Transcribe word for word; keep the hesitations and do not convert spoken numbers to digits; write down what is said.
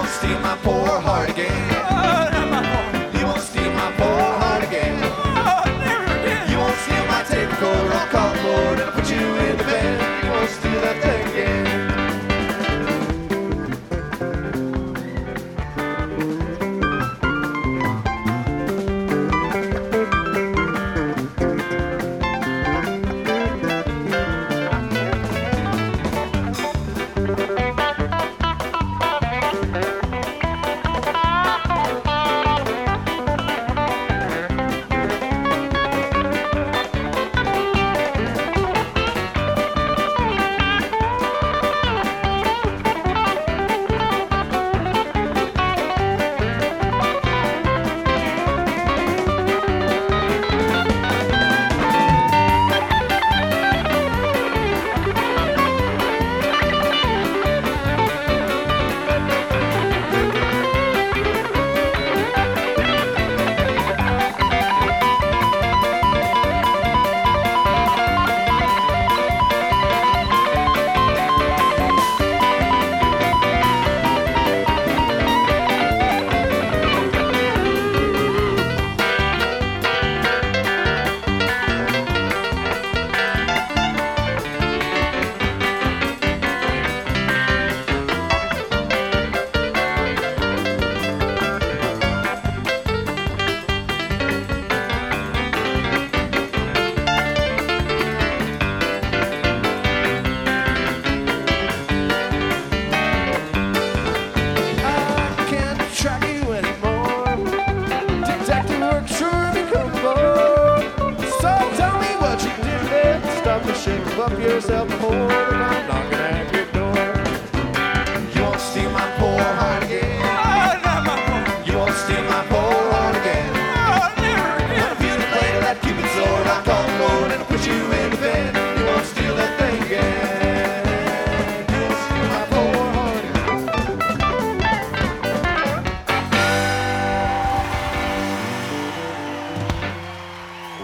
won't steal my poor heart again. You won't steal my poor heart again. You won't steal my tape recorder on cardboard and I'll put you in the bed. You won't steal that thing again. Shape up yourself